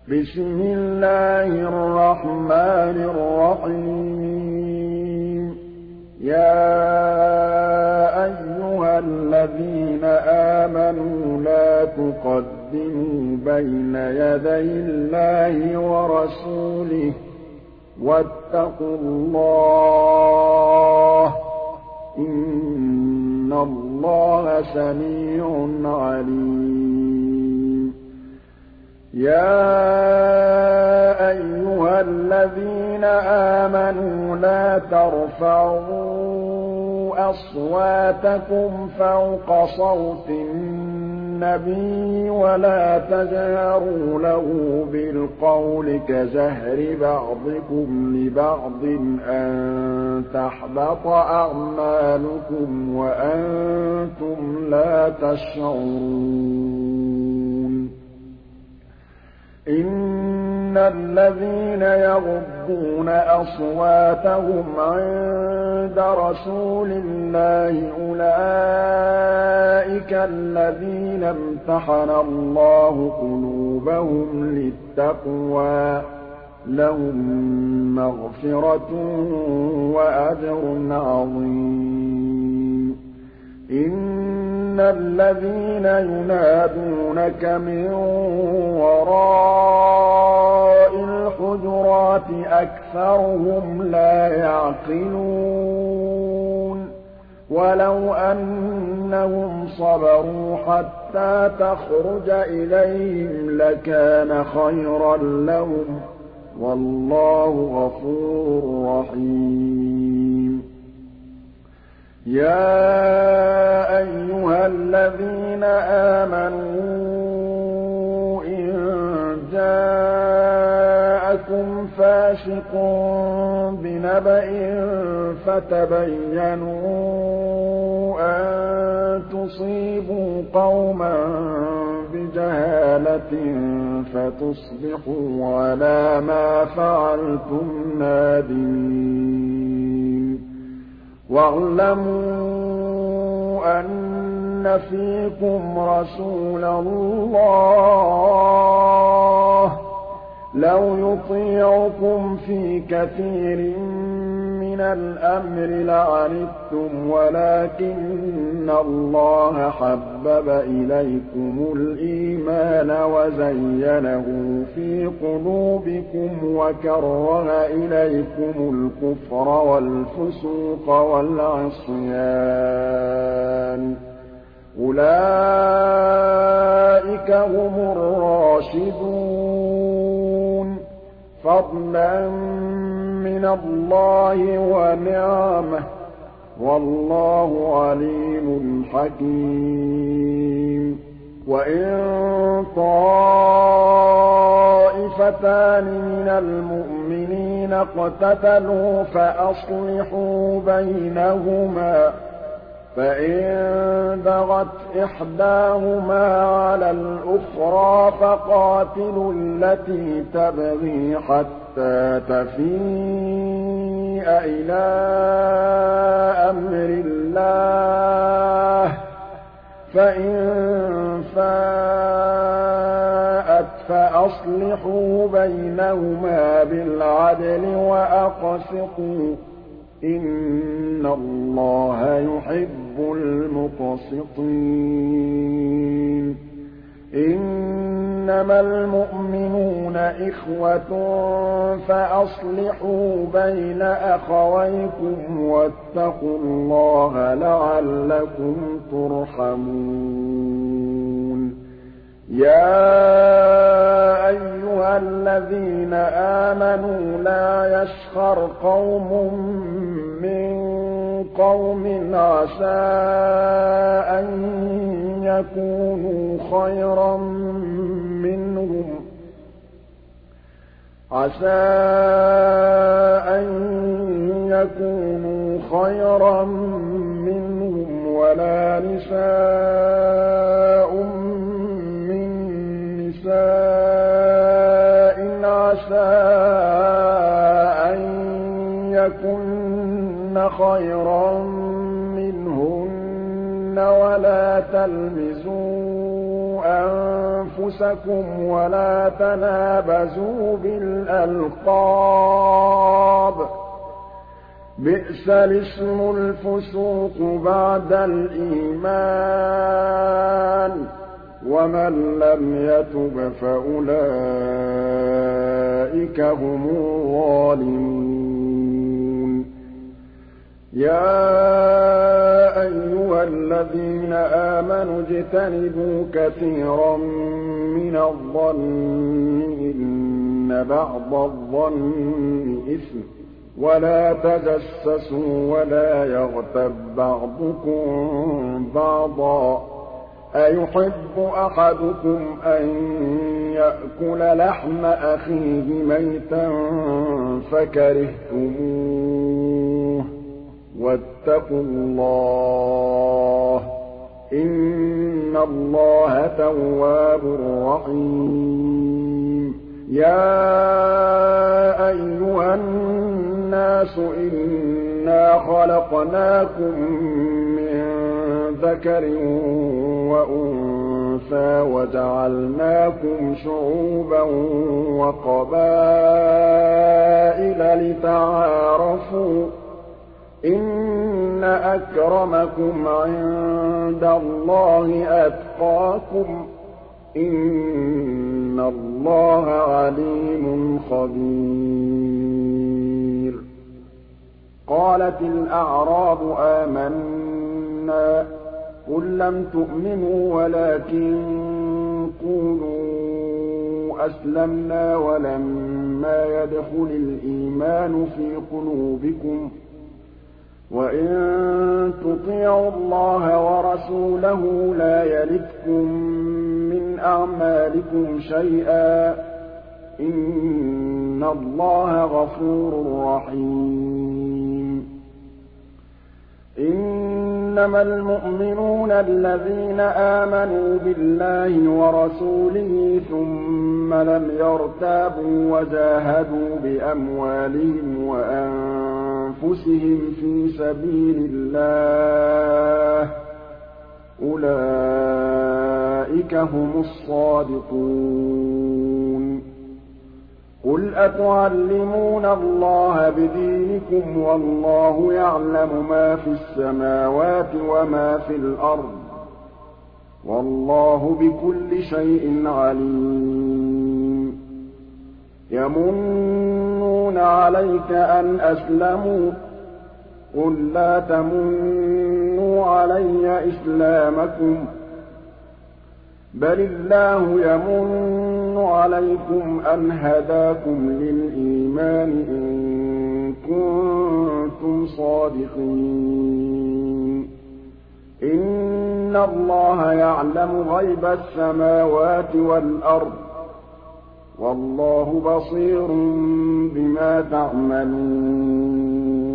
بسم الله الرحمن الرحيم يا أيها الذين آمنوا لا تقدموا بين يدي الله ورسوله واتقوا الله إن الله سميع عليم يا أيها الذين آمنوا لا ترفعوا أصواتكم فوق صوت النبي ولا تجهروا له بالقول كجهر بعضكم لبعض أن تحبط أعمالكم وأنتم لا تشعرون إن الذين يغضون أصواتهم عند رسول الله أولئك الذين امتحن الله قلوبهم للتقوى لهم مغفرة وأجر عظيم إن الذين ينادونك من وراء الحجرات أكثرهم لا يعقلون ولو أنهم صبروا حتى تخرج إليهم لكان خيرا لهم والله غفور رحيم يا أيها الذين آمنوا إن جاءكم فاسق بنبأ فتبينوا أن تصيبوا قوما بجهالة فتصبحوا على ما فعلتم نادمين واعلموا أن فيكم رسول الله لو يطيعكم في كثير من الأمر لعنتم ولكن الله حبب إليكم الإيمان وزينه في قلوبكم وكره إليكم الكفر والفسوق والعصيان أولئك هم الراشدون فضلا من الله ونعمه والله عليم حكيم وإن طائفتان من المؤمنين اقتتلوا فأصلحوا بينهما فإن بغت إحداهما على الأخرى فقاتلوا التي تبغي حتى تفيء إلى أمر الله فإن فاءت فأصلحوا بينهما بالعدل وأقسطوا إن الله يحب المقسطين إنما المؤمنون إخوة فأصلحوا بين أخويكم واتقوا الله لعلكم ترحمون يا أيها الذين آمنوا لا يسخر قوم من قوم عسى أن يكونوا خيرا منهم ولا نساء من نساء عسى أن يكن خيرا منهن ولا تلمزوا أنفسكم ولا تنابزوا بالألقاب بئس الاسم الفسوق بعد الإيمان ومن لم يتب فأولئك هم الظالمون يا أيها الذين آمنوا اجتنبوا كثيرا من الظن إن بعض الظن إثم ولا تجسسوا ولا يغتب بعضكم بعضا أيحب أحدكم أن يأكل لحم أخيه ميتا فكرهتموه واتقوا الله إن الله تواب رحيم يا أيها الناس إنا خلقناكم من ذكر وأنثى وجعلناكم شعوبا وقبائل لتعارفوا إن أكرمكم عند الله أتقاكم إن الله عليم خبير قالت الأعراب آمنا قل لم تؤمنوا ولكن قولوا أسلمنا ولما يدخل الإيمان في قلوبكم وإن تطيعوا الله ورسوله لا يلتكم من أعمالكم شيئا إن الله غفور رحيم إنما المؤمنون الذين آمنوا بالله ورسوله ثم لم يرتابوا وجاهدوا بأموالهم وأنفسهم في سبيل الله أولئك هم الصادقون قل أتعلمون الله بدينكم والله يعلم ما في السماوات وما في الأرض والله بكل شيء عليم يمنون عليك أن أسلموا قل لا تمنوا علي إسلامكم بل الله يمن عليكم أن هداكم للإيمان إن كنتم صادقين إن الله يعلم غيب السماوات والأرض والله بصير بما تعملون